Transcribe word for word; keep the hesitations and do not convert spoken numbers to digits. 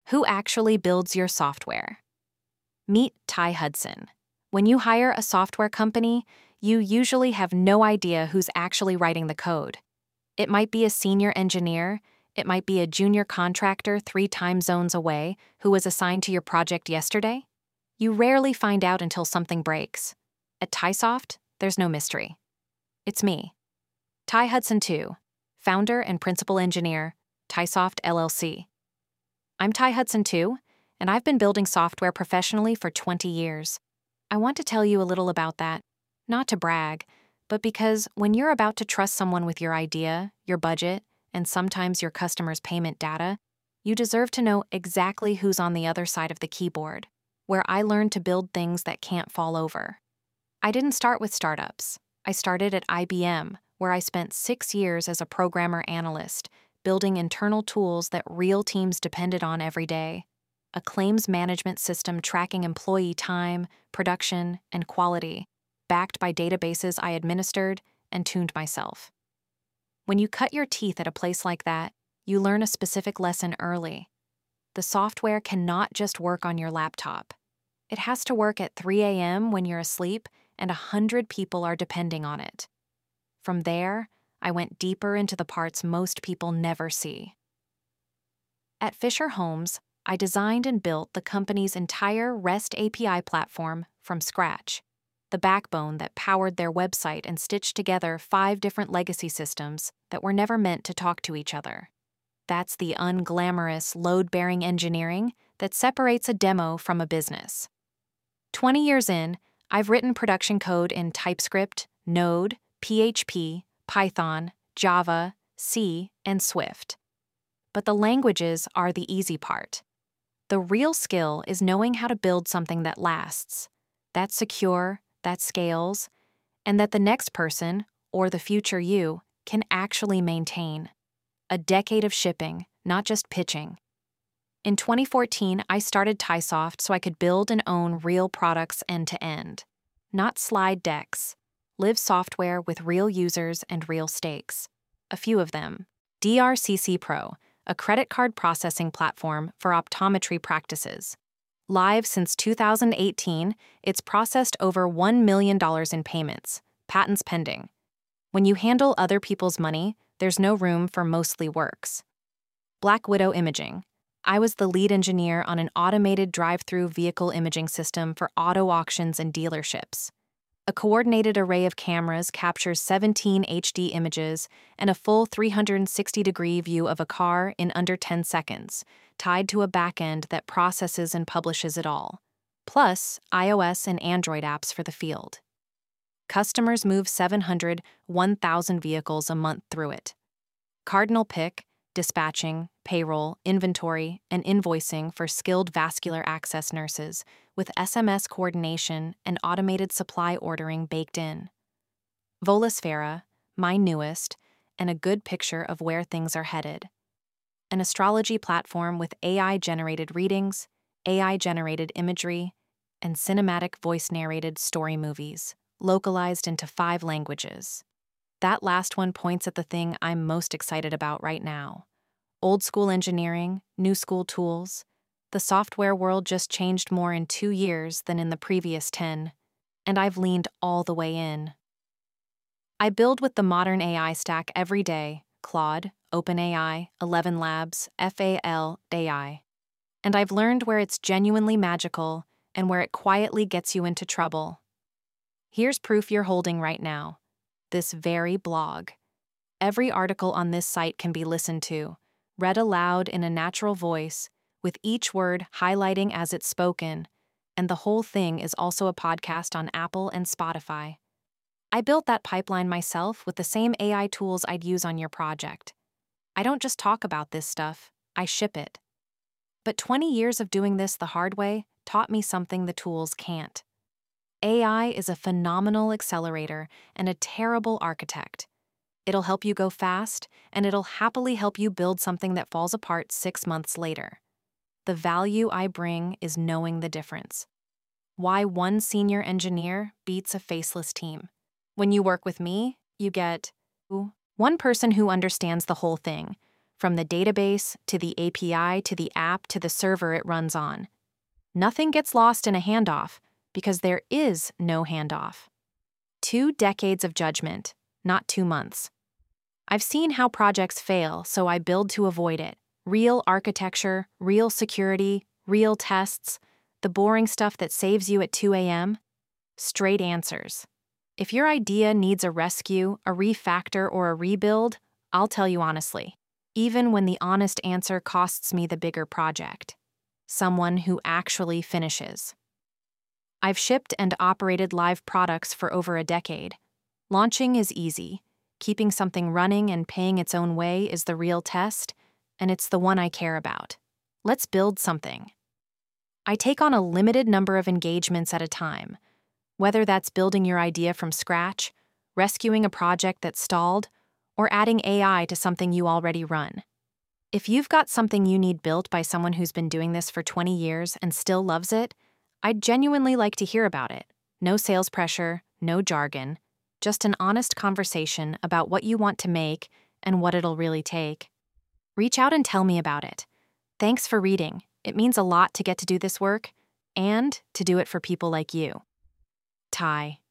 Who actually builds your software? Meet Ty Hudson. When you hire a software company, you usually have no idea who's actually writing the code. It might be a senior engineer, it might be a junior contractor three time zones away who was assigned to your project yesterday. You rarely find out until something breaks. At TySoft, there's no mystery. It's me, Ty Hudson the second, founder and principal engineer, TySoft L L C. I'm Ty Hudson the second, and I've been building software professionally for twenty years. I want to tell you a little about that, not to brag, but because when you're about to trust someone with your idea, your budget, and sometimes your customer's payment data, you deserve to know exactly who's on the other side of the keyboard, where I learned to build things that can't fall over. I didn't start with startups. I started at I B M, where I spent six years as a programmer analyst, building internal tools that real teams depended on every day. A claims management system tracking employee time, production, and quality, backed by databases I administered and tuned myself. When you cut your teeth at a place like that, you learn a specific lesson early. The software cannot just work on your laptop. It has to work at three a m when you're asleep and a hundred people are depending on it. From there, I went deeper into the parts most people never see. At Fisher Homes, I designed and built the company's entire REST A P I platform from scratch, the backbone that powered their website and stitched together five different legacy systems that were never meant to talk to each other. That's the unglamorous, load-bearing engineering that separates a demo from a business. Twenty years in, I've written production code in TypeScript, Node, P H P, Python, Java, C, and Swift. But the languages are the easy part. The real skill is knowing how to build something that lasts, that's secure, that scales, and that the next person, or the future you, can actually maintain. A decade of shipping, not just pitching. In twenty fourteen, I started TySoft so I could build and own real products end-to-end. Not slide decks. Live software with real users and real stakes. A few of them. D R C C Pro, a credit card processing platform for optometry practices. Live since two thousand eighteen, it's processed over one million dollars in payments, patents pending. When you handle other people's money, there's no room for mostly works. Black Widow Imaging. I was the lead engineer on an automated drive-through vehicle imaging system for auto auctions and dealerships. A coordinated array of cameras captures seventeen H D images and a full three hundred sixty degree view of a car in under ten seconds, tied to a backend that processes and publishes it all. Plus, iOS and Android apps for the field. Customers move seven hundred, one thousand vehicles a month through it. Cardinal pick, dispatching, payroll, inventory, and invoicing for skilled vascular access nurses, with S M S coordination and automated supply ordering baked in. Volasfera, my newest, and a good picture of where things are headed. An astrology platform with A I-generated readings, A I-generated imagery, and cinematic voice-narrated story movies, localized into five languages. That last one points at the thing I'm most excited about right now. Old school engineering, new school tools. The software world just changed more in two years than in the previous ten, and I've leaned all the way in. I build with the modern A I stack every day, Claude, OpenAI, Eleven Labs, F A L A I. And I've learned where it's genuinely magical and where it quietly gets you into trouble. Here's proof you're holding right now. This very blog. Every article on this site can be listened to, read aloud in a natural voice, with each word highlighting as it's spoken, and the whole thing is also a podcast on Apple and Spotify. I built that pipeline myself with the same A I tools I'd use on your project. I don't just talk about this stuff, I ship it. But twenty years of doing this the hard way taught me something the tools can't. A I is a phenomenal accelerator and a terrible architect. It'll help you go fast, and it'll happily help you build something that falls apart six months later. The value I bring is knowing the difference. Why one senior engineer beats a faceless team. When you work with me, you get one person who understands the whole thing, from the database to the A P I to the app to the server it runs on. Nothing gets lost in a handoff because there is no handoff. Two decades of judgment, not two months. I've seen how projects fail, so I build to avoid it. Real architecture, real security, real tests, the boring stuff that saves you at two a m Straight answers. If your idea needs a rescue, a refactor, or a rebuild, I'll tell you honestly, even when the honest answer costs me the bigger project. Someone who actually finishes. I've shipped and operated live products for over a decade. Launching is easy. Keeping something running and paying its own way is the real test, and it's the one I care about. Let's build something. I take on a limited number of engagements at a time, whether that's building your idea from scratch, rescuing a project that stalled, or adding A I to something you already run. If you've got something you need built by someone who's been doing this for twenty years and still loves it, I'd genuinely like to hear about it. No sales pressure, no jargon, just an honest conversation about what you want to make and what it'll really take. Reach out and tell me about it. Thanks for reading. It means a lot to get to do this work and to do it for people like you. Ty.